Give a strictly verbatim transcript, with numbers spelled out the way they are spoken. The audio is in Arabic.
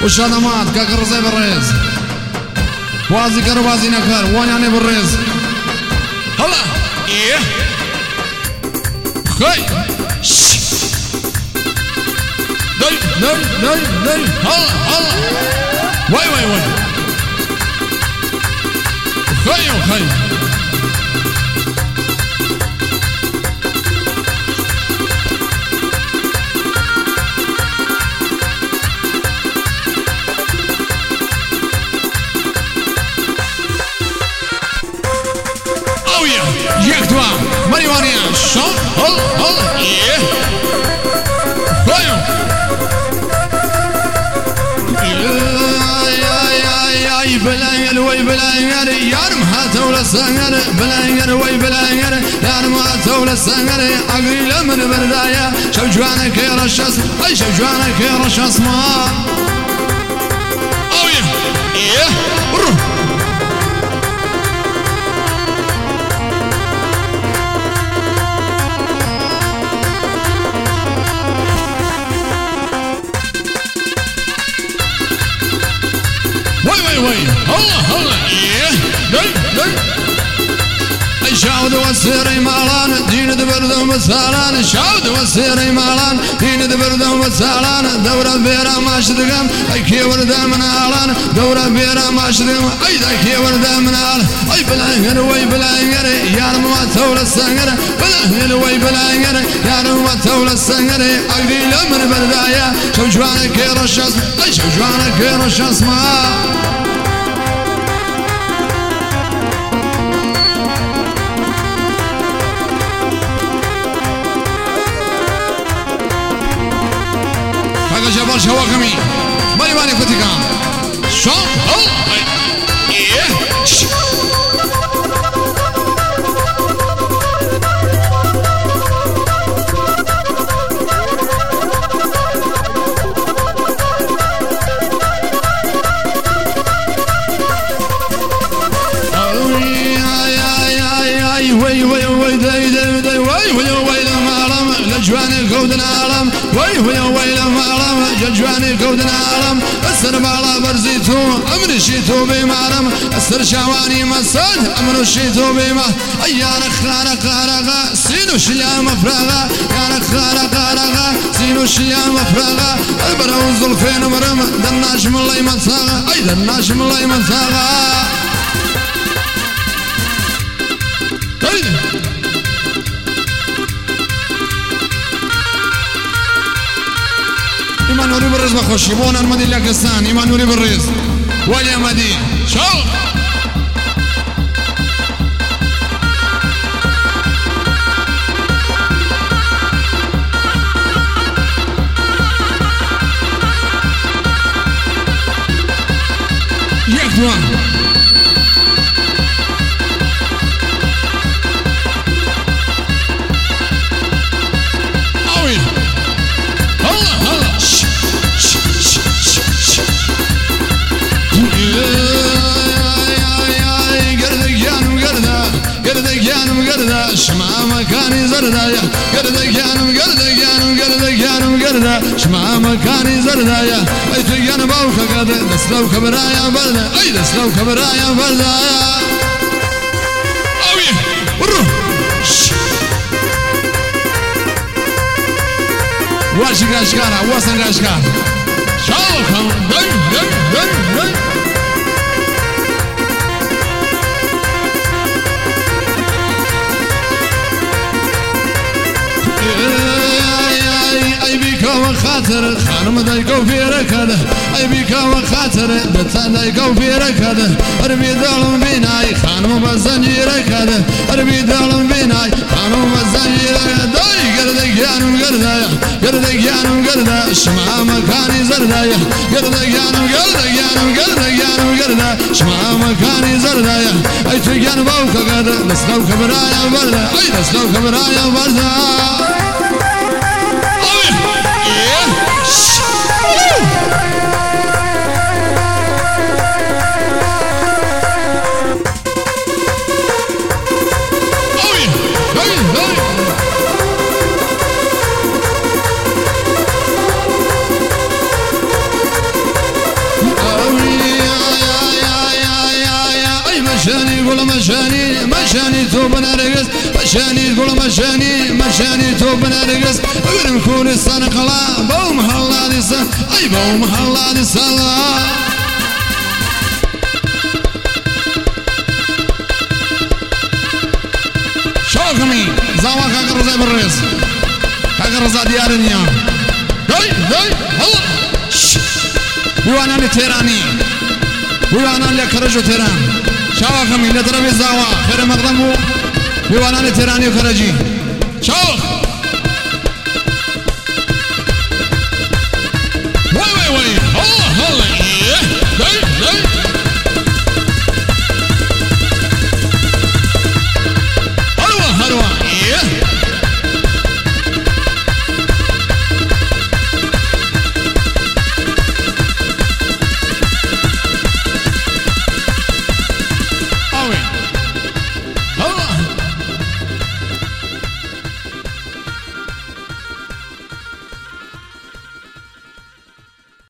والشادمات كاكرزي بالريز وازي كربازي نكر وانياني بالريز هلا ايه خي داي داي داي داي هلا هلا واي واي واي خي وخي یک دو مریوانیه شان هل هل ایه بایم ای بلایر وی بلایر یارم هاتول سنگر بلایر وی بلایر یارم هاتول سنگر اگریل من بردایا شو جوانه که رشاس ای شو جوانه که رشاس ما اوه ایه برو وي هلا هلا ايه داي داي اي شاود وسيري مالان دين دبردو مسالان شاود وسيري مالان دين دبردو مسالان دورة بيرا ماشدقم اي كي وردا من آلان دورة بيرا ماشدقم اي دا كي وردا من آلان اي بلاهر وي بلاهر يارم واتول السنگر بلاهر وي بلاهر يارم واتول السنگر اقري لمن بردايا شو جوانا كي رشاس اي شو جوانا كي رشاس ما جبل شواكمي ماني ماني فتيكا شون هل ايه وي وي وي داي داي داي وي وي وي المعلم لجواني كودن عالم وي وي وي المعلم جواني كودن عالم السر بالا برزيتو امر شيتو بمعلم السر شواني مسد امر شيتو بما ايانا خارق خارق سينو شيا مفرغا يانا خارق خارق سينو شيا مفرغا البروز الفين مرم دناش من الله يمساغا اي دناش من الله يمساغا إيمان نوري بالرز بخشي بونا المدي لاكستان إيمان نوري بالرز ويا مدي شو يكتوان شمع مكاني زردايا قردك يانم قردك يانم قردك يانم قردا شمع مكاني زردايا اي تيان باوكا قد دسلو كبرايا بردا اي دسلو كبرايا بردا اوي برو واشي قاشكارا واسن قاشكار شاو كم داي داي داي داي اي بيك وخاطر خانم دايكو في ركده اي بيك وخاطر دتا دايكو في ركده اربي دولم بيناي خانم بزنجي ركده اربي دولم بيناي خانم بزنجي ركده قردك يانم قردا قردك يانم قردا شمع مكاني زردايا قردك يانم قردك يانم قردك يانم قردا شمع مكاني زردايا اي تيان باوكا قد دسلو كبرايا بردا اي دسلو كبرايا بردا مشاني قول مشاني مشاني توب نرقص مشاني قول مشاني مشاني توب نرقص أقول نكون السنقلا بوم حلا نسا أي بوم حلا نسا شوقني زاوا كاكرزا بالرز كاكرزا ديارنيا هاي هاي هلا بيوانا لتيراني بيوانا لكرجو تيران شوقني لتربي زاوا خير مقدمو بيوانا لتيراني وكرجي شوق وي وي وي